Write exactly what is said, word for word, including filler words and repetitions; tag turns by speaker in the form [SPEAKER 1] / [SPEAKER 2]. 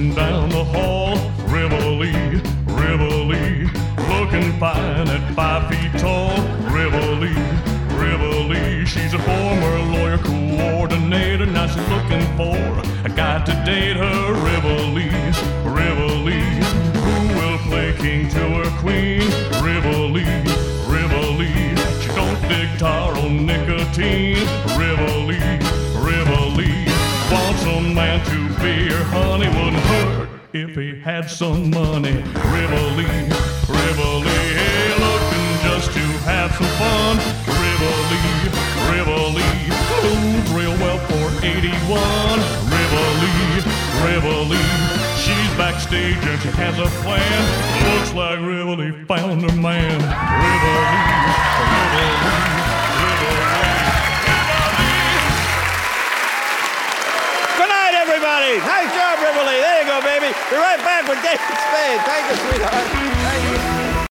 [SPEAKER 1] walking down the hall. Rivoli, Rivoli, looking fine at five feet tall. Rivoli, Rivoli, she's a former lawyer coordinator. Now she's looking for a guy to date her. Rivoli, Rivoli, who will play king to her queen? Rivoli, Rivoli, she don't dig tar or nicotine. Rivoli, Rivoli, wants a man to be her honey. Wouldn't hurt if he had some money. Rivoli, Rivoli, hey, looking just to have some fun. Rivoli, Rivoli, moves real well for eighty-one. Rivoli, Rivoli, she's backstage and she has a plan. Looks like Rivoli found her man. Rivoli, Rivoli, Rivoli.
[SPEAKER 2] Good night, everybody. Nice job, Rivoli. There you go, baby. Be right back with David Spade. Thank you, sweetheart. Thank you.